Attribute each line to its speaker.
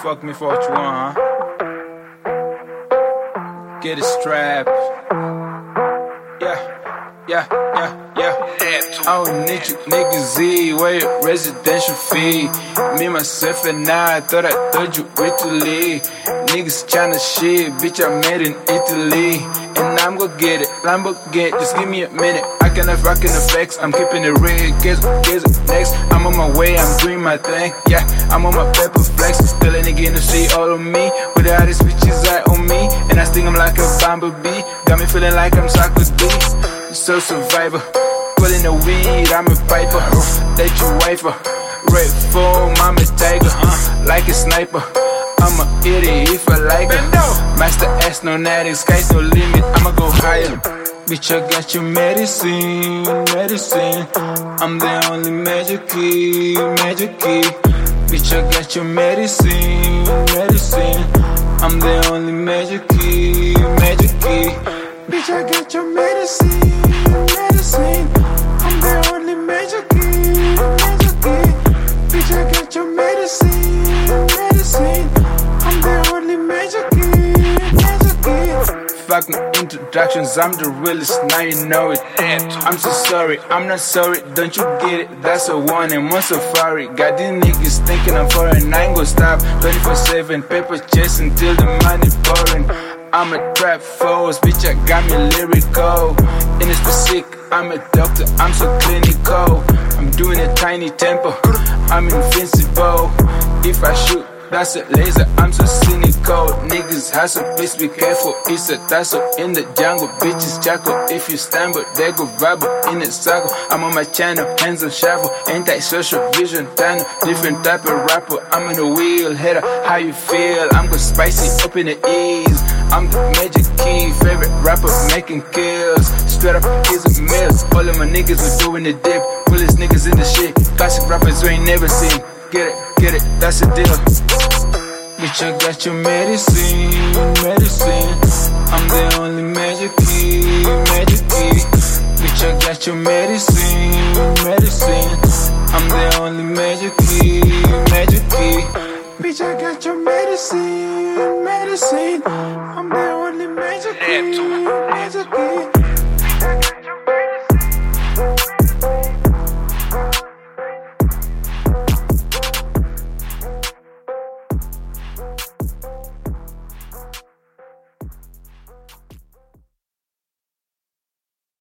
Speaker 1: fuck me for what you want, huh? Get it strapped. Yeah. I don't need you niggas Z, where your residential fee. Me, myself, and I thought I told you Italy. Niggas tryna shit, bitch, I made in Italy. And I'm gon' get it, Lamborghini, just give me a minute. I cannot rock in the flex, I'm keeping it real. Guess next, I'm on my way, I'm doing my thing. Yeah, I'm on my pepper flex. Still a nigga in the street, all of me. With all these bitches eye on me. And I sting them like a bumblebee. Got me feeling like I'm Sarkozy. So survivor, pulling the weed, I'm a piper. Let you wiper, red foam, I'm a tiger, like a sniper. I'm a idiot if I like it. Master S, no natty, sky's no limit, I'ma go higher. Bitch, I got your medicine. I'm the only magic key. Bitch, I got your medicine. I'm the only magic key. Bitch, I got your medicine. I'm the only magic key. Bitch, I got your medicine. I'm the only magic key. Fuck no introductions, I'm the realest, now you know it. I'm so sorry, I'm not sorry, don't you get it? That's a warning, one safari. Got these niggas thinking I'm foreign, I ain't gon' stop. 24/7, paper chase until the money pouring. I'm a trap force, bitch, I got me lyrical. In this specific, I'm a doctor, I'm so clinical. I'm doing a tiny tempo, I'm invincible. If I shoot, that's a laser, I'm so cynical. Niggas hustle, please be careful. It's a tussle in the jungle, bitches chuckle. If you stumble, they go rubble in a circle. I'm on my channel, hands on shovel. Anti-social vision tunnel, different type of rapper. I'm in the wheel hitter, how you feel? I'm go spicy up in the ease. I'm the magic key, favorite rapper making kills. Straight up is a miss. All of my niggas are doing the dip. Coolest niggas in the shit. Classic rappers you ain't never seen. Get it, that's the deal. Bitch, I got your medicine. I'm the only magic key. Bitch, I got your medicine. I'm the only magic key. Bitch, I got your medicine. I'm the only magic key.